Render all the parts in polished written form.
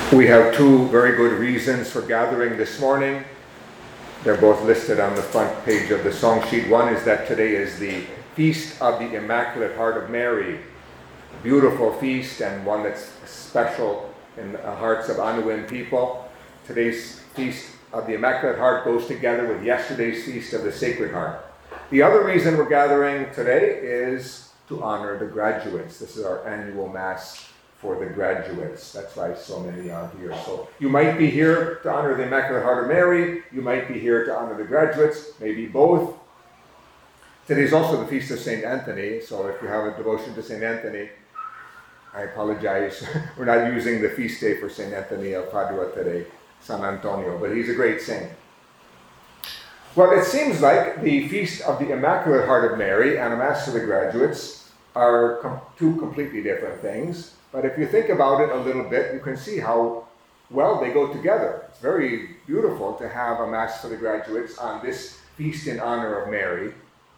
We have two very good reasons for gathering this morning. They're both listed on the front page of the song sheet. One is that today is the Feast of the Immaculate Heart of Mary. Beautiful feast, and one that's special in the hearts of Anuin people. Today's Feast of the Immaculate Heart goes together with yesterday's Feast of the Sacred Heart. The other reason we're gathering today is to honor the graduates. This is our annual Mass for the graduates. That's why so many are here. So you might be here to honor the Immaculate Heart of Mary. You might be here to honor the graduates, maybe both. Today's also the Feast of St. Anthony, so if you have a devotion to St. Anthony, I apologize. We're not using the feast day for St. Anthony of Padua today, San Antonio, but he's a great saint. Well, it seems like the Feast of the Immaculate Heart of Mary and a Mass for the graduates are two completely different things. But if you think about it a little bit, you can see how well they go together. It's very beautiful to have a Mass for the graduates on this feast in honor of Mary.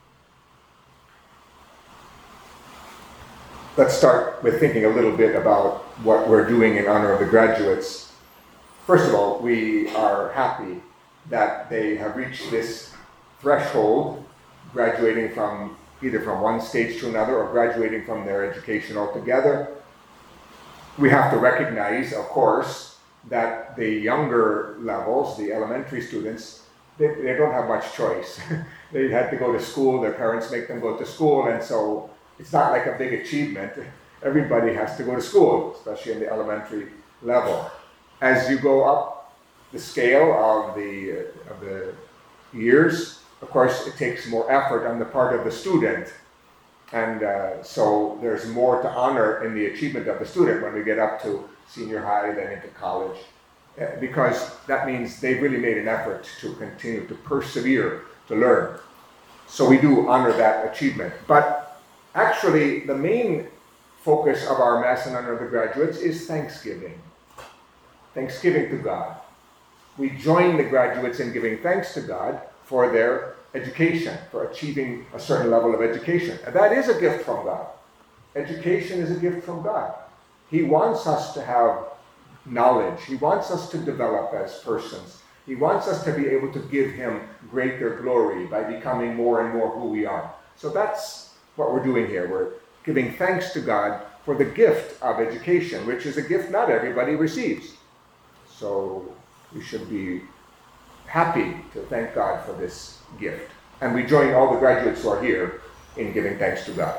Let's start with thinking a little bit about what we're doing in honor of the graduates. First of all, we are happy that they have reached this threshold, graduating from either from one stage to another or graduating from their education altogether. We have to recognize, of course, that the younger levels, the elementary students, they don't have much choice. They had to go to school, their parents make them go to school, and so it's not like a big achievement. Everybody has to go to school, especially in the elementary level. As you go up the scale of the years, of course, it takes more effort on the part of the student. And so there's more to honor in the achievement of the student when we get up to senior high, then into college, because that means they've really made an effort to continue to persevere, to learn. So we do honor that achievement. But actually, the main focus of our Mass in honor of the graduates is Thanksgiving. Thanksgiving to God. We join the graduates in giving thanks to God for their education, for achieving a certain level of education. And that is a gift from God. Education is a gift from God. He wants us to have knowledge. He wants us to develop as persons. He wants us to be able to give Him greater glory by becoming more and more who we are. So that's what we're doing here. We're giving thanks to God for the gift of education, which is a gift not everybody receives. So we should be happy to thank God for this gift. And we join all the graduates who are here in giving thanks to God.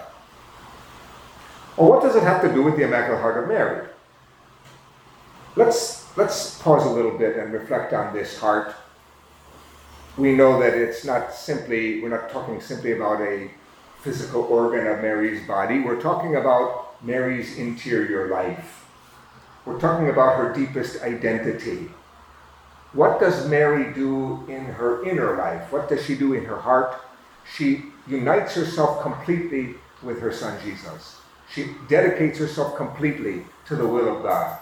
Well, what does it have to do with the Immaculate Heart of Mary? Let's pause a little bit and reflect on this heart. We know that we're not talking simply about a physical organ of Mary's body. We're talking about Mary's interior life. We're talking about her deepest identity. What does Mary do in her inner life? What does she do in her heart? She unites herself completely with her Son Jesus. She dedicates herself completely to the will of God.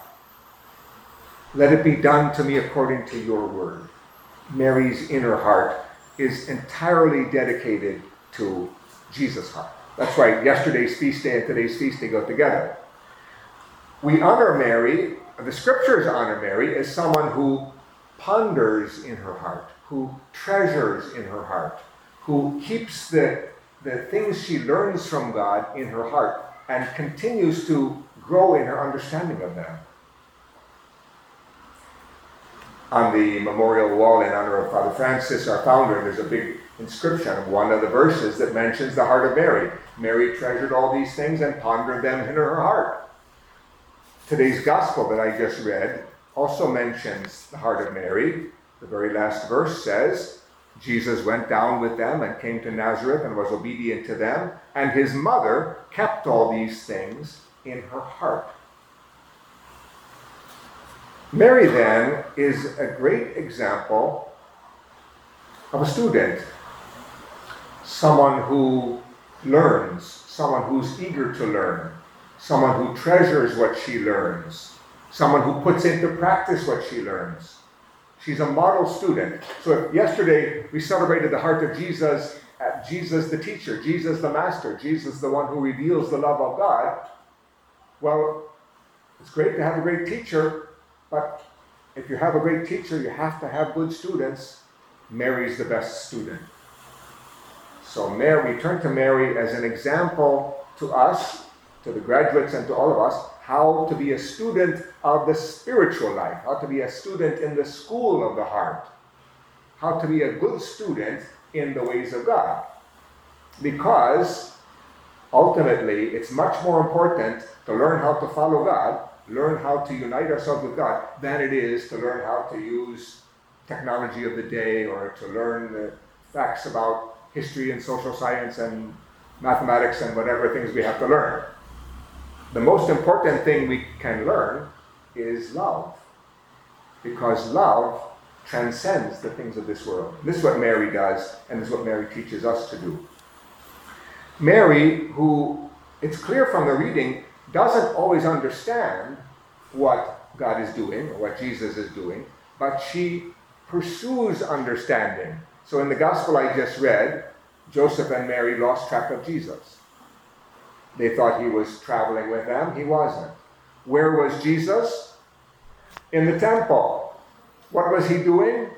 Let it be done to me according to your word. Mary's inner heart is entirely dedicated to Jesus' heart. That's why yesterday's feast day and today's feast day go together. We honor Mary, the scriptures honor Mary as someone who ponders in her heart, who treasures in her heart, who keeps the things she learns from God in her heart and continues to grow in her understanding of them. On the memorial wall in honor of Father Francis, our founder, there's a big inscription of one of the verses that mentions the heart of Mary. Mary treasured all these things and pondered them in her heart. Today's gospel that I just read also mentions the heart of Mary. The very last verse says, Jesus went down with them and came to Nazareth and was obedient to them, and his mother kept all these things in her heart. Mary, then, is a great example of a student, someone who learns, someone who's eager to learn, someone who treasures what she learns, someone who puts into practice what she learns. She's a model student. So yesterday we celebrated the heart of Jesus, Jesus the teacher, Jesus the master, Jesus the one who reveals the love of God. Well, it's great to have a great teacher, But if you have a great teacher, you have to have good students. Mary's the best student. So we turn to Mary as an example to us, to the graduates and to all of us, how to be a student of the spiritual life, how to be a student in the school of the heart, how to be a good student in the ways of God. Because ultimately, it's much more important to learn how to follow God, learn how to unite ourselves with God, than it is to learn how to use technology of the day or to learn the facts about history and social science and mathematics and whatever things we have to learn. The most important thing we can learn is love, because love transcends the things of this world. This is what Mary does, and this is what Mary teaches us to do. Mary, who, it's clear from the reading, doesn't always understand what God is doing, or what Jesus is doing, but she pursues understanding. So in the gospel I just read, Joseph and Mary lost track of Jesus. They thought he was traveling with them. He wasn't. Where was Jesus? In the temple. What was he doing?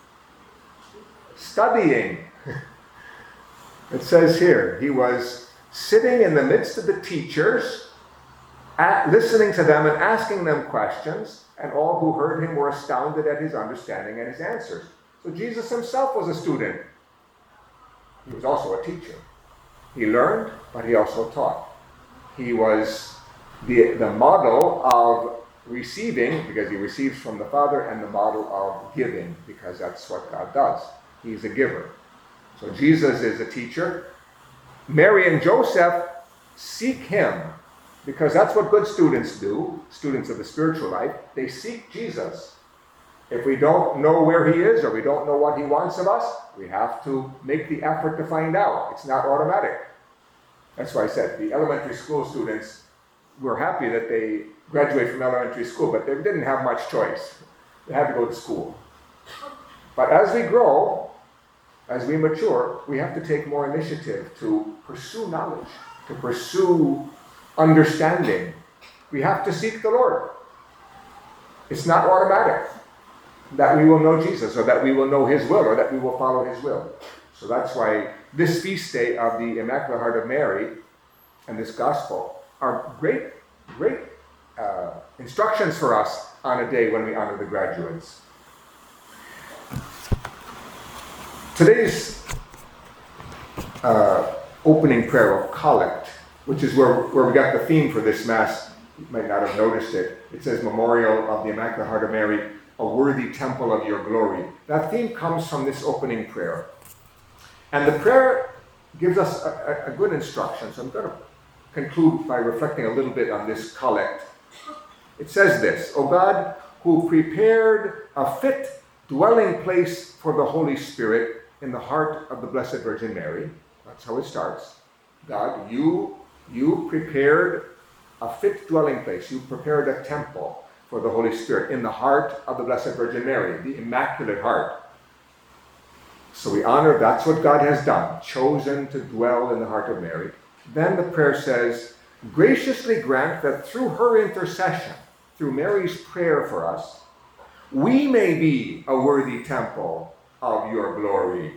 Studying. It says here, he was sitting in the midst of the teachers, listening to them and asking them questions, and all who heard him were astounded at his understanding and his answers. So Jesus himself was a student. He was also a teacher. He learned, but he also taught. He was the model of receiving, because he receives from the Father, and the model of giving, because that's what God does. He's a giver. So Jesus is a teacher. Mary and Joseph seek him, because that's what good students do, students of the spiritual life. They seek Jesus. If we don't know where he is, or we don't know what he wants of us, we have to make the effort to find out. It's not automatic. That's why I said the elementary school students were happy that they graduated from elementary school, but they didn't have much choice. They had to go to school. But as we grow, as we mature, we have to take more initiative to pursue knowledge, to pursue understanding. We have to seek the Lord. It's not automatic that we will know Jesus, or that we will know his will, or that we will follow his will. So that's why this feast day of the Immaculate Heart of Mary and this gospel are great instructions for us on a day when we honor the graduates. Today's opening prayer of Collect, which is where we got the theme for this Mass, you might not have noticed it. It says, Memorial of the Immaculate Heart of Mary, a worthy temple of your glory. That theme comes from this opening prayer. And the prayer gives us a good instruction. So I'm going to conclude by reflecting a little bit on this collect. It says this, O God, who prepared a fit dwelling place for the Holy Spirit in the heart of the Blessed Virgin Mary. That's how it starts. God, you prepared a fit dwelling place. You prepared a temple for the Holy Spirit in the heart of the Blessed Virgin Mary, the Immaculate Heart. So we honor, that's what God has done, chosen to dwell in the heart of Mary. Then the prayer says, graciously grant that through her intercession, through Mary's prayer for us, we may be a worthy temple of your glory.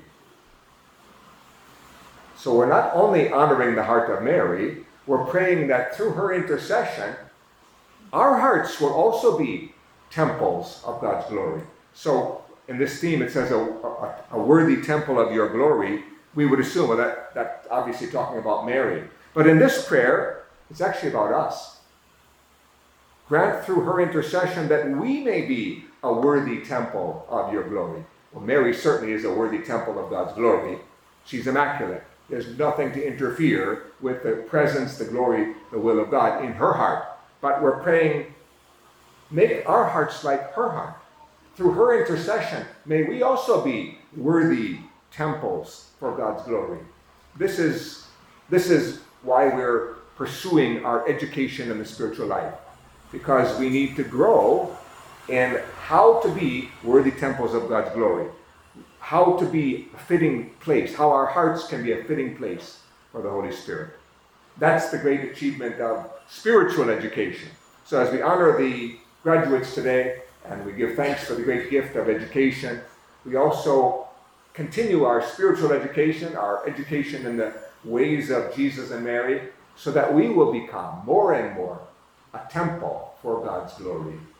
So we're not only honoring the heart of Mary, we're praying that through her intercession, our hearts will also be temples of God's glory. So in this theme, it says a worthy temple of your glory. We would assume, well, that obviously talking about Mary. But in this prayer, it's actually about us. Grant through her intercession that we may be a worthy temple of your glory. Well, Mary certainly is a worthy temple of God's glory. She's immaculate. There's nothing to interfere with the presence, the glory, the will of God in her heart. But we're praying, make our hearts like her heart. Through her intercession, may we also be worthy temples for God's glory. This is why we're pursuing our education in the spiritual life, because we need to grow in how to be worthy temples of God's glory, how to be a fitting place, how our hearts can be a fitting place for the Holy Spirit. That's the great achievement of spiritual education. So as we honor the graduates today, and we give thanks for the great gift of education. We also continue our spiritual education, our education in the ways of Jesus and Mary, so that we will become more and more a temple for God's glory.